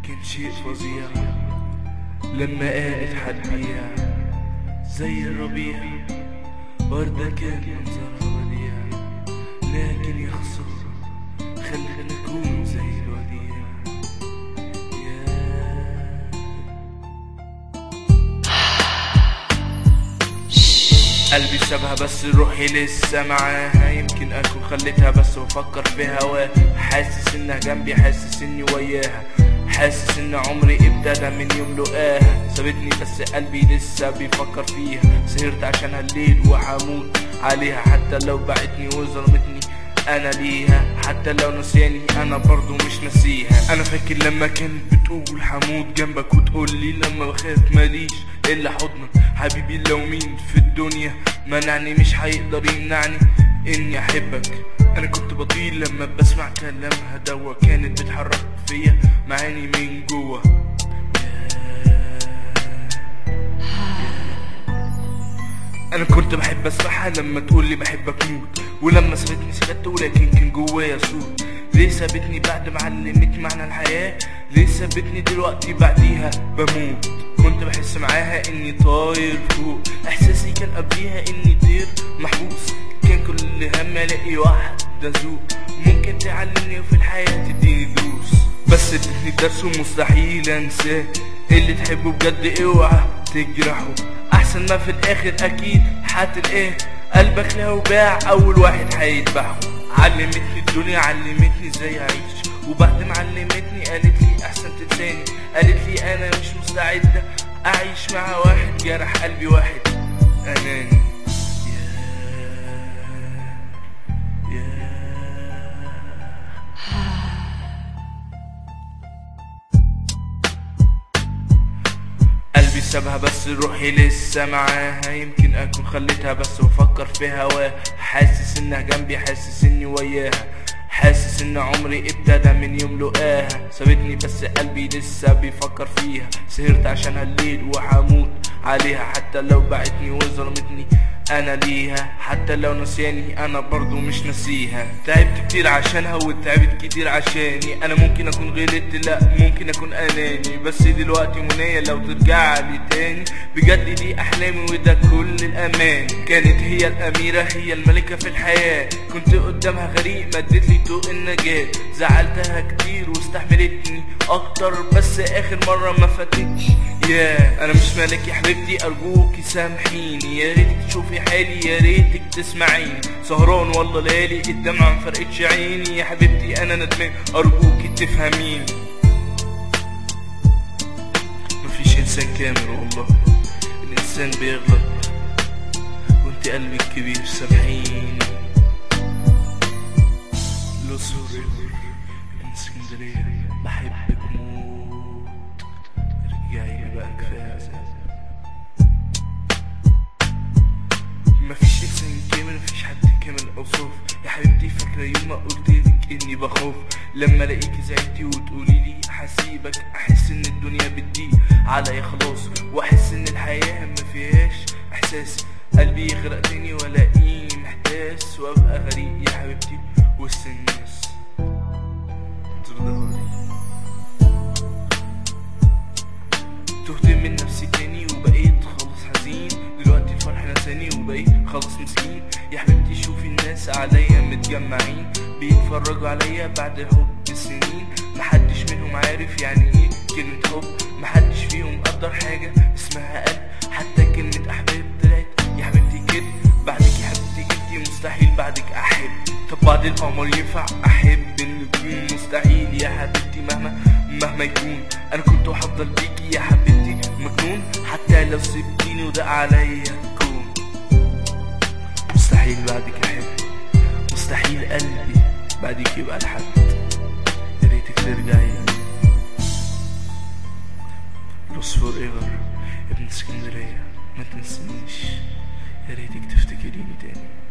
كان شيء فظيع لما قالت حتبيع زي الربيع وردة كان منظرها بديع، لكن يا خسارة خلينا نكون زي الوديع. قلبي سابها بس روحي لسه معاها، يمكن اكون خليتها بس بفكر في هواها. حاسس انها جنبي، حاسس اني وياها، حاسس ان عمري ابتدى من يوم لقاها. سابتني بس قلبي لسه بيفكر فيها، سهرت عشانها الليل وهموت عليها. حتى لو بعتني وظلمتني انا ليها، حتى لو نسياني انا برضو مش نسيها. انا فاكر لما كانت بتقول حموت جنبك، وتقولي لما بخاف ماليش الا حضنك. حبيبي لو مين في الدنيا منعني مش هيقدر يمنعني اني احبك. انا كنت بطير لما بسمع كلامها دوا، كانت بتحرك فيا معاني من جوا. انا كنت بحب اسمعها لما تقولي بحبك موت، ولما سابتني سكت ولكن كان جوايا صوت. ليه سابتني بعد ما علمت معنى الحياة؟ ليه سابتني دلوقتي بعديها بموت؟ كنت بحس معاها اني طاير فوق، احساسي كان قبليها اني طير محبوس. كان كل هم الاقي واحدة ذوق ممكن تعلمني وفي الحياة تديني دروس. بس ادتني درس ومستحيل انساه، اللي تحبه بجد اوعى تجرحه، احسن ما في الاخر اكيد هتلاقاه. قلبك لو باع اول واحد هيذبحه. علمتني الدنيا، علمتني ازاي اعيش، وبعد ما علمتني قالت لي احسن تنساني. قالت لي انا مش مستعدة اعيش مع واحد جرح قلبي، واحد اناني. قلبي سابها بس روحي لسه معاها، يمكن اكون خليتها بس بفكر في هواها. حاسس انها جنبي، حاسس اني وياها، حاسس ان عمري ابتدى من يوم لقاها. سابتني بس قلبي لسه بيفكر فيها، سهرت عشانها الليل وهموت عليها. حتى لو بعتني وظلمتني انا ليها، حتى لو نسياني انا برضو مش نسيها. تعبت كتير عشانها وتعبت كتير عشاني. انا ممكن اكون غلطت، لا ممكن اكون اناني، بس دلوقتي منية لو ترجع لي تاني. بجد دي احلامي وده كل الامان. كانت هي الاميرة، هي الملكة في الحياة. كنت قدامها غريق مدت لي طوق النجاة. زعلتها كتير واستحملتني اكتر، بس اخر مرة ما فاتتش. انا مش مالك يا حبيبتي، ارجوكي سامحيني. يا ريتك تشوفي حالي، يا ريتك تسمعيني. سهران والله ليالي الدمعة مفرقتش عيني. يا حبيبتي انا ندمان، ارجوكي تفهميني. مفيش انسان كامل والله، الانسان بيغلط، وانت قلبك كبير سامحيني. الأقصر من اسكندرية، بحبك موت، ارجعي بقى كفاية عذاب. مفيش انسان كامل، مفيش حد كامل اوصاف. يا حبيبتي فاكرة يوم ما قلتلك اني بخاف، لما الاقيكي زعلتي وتقوليلي هسيبك، احس ان الدنيا بتضيق عليا خلاص، واحس ان الحياة مفيهاش احساس. قلبي يغرق تاني والاقيني محتاس، وابقى غريق يا حبيبتي وسط الناس. تهت من نفسي تاني وبقيت خلاص حزين. دلوقتي الفرح نساني وبقيت خلاص مسكين. يا حبيبتي شوفي الناس عليا متجمعين، بيتفرجوا عليا بعد حب سنين. محدش منهم عارف يعني ايه كلمة حب، محدش فيهم قدر حاجة اسمها قلب. حتى كلمة احباب طلعت يا حبيبتي كده. بعدك يا حبيبتي انتي مستحيل بعدك احب. طب بعد القمر ينفع احب النجوم؟ مستحيل يا حبيبتي مهما يكون. انا كنت هفضل بيكي يا حبيبتي مجنون، حتى لو سبتيني وده عليا كون. مستحيل بعدك احب، مستحيل قلبي بعدك يبقى لحد. يا ريتك ترجعي لوس فور ايفر ابن اسكندرية، ما تنسينيش، يا ريتك تفتكريني تاني.